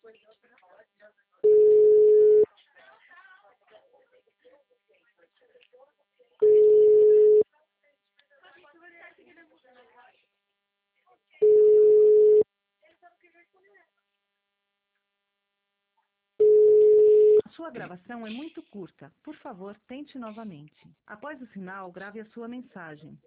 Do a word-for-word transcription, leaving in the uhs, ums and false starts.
Sua gravação é muito curta. Por favor, tente novamente. Após o sinal, grave a sua mensagem.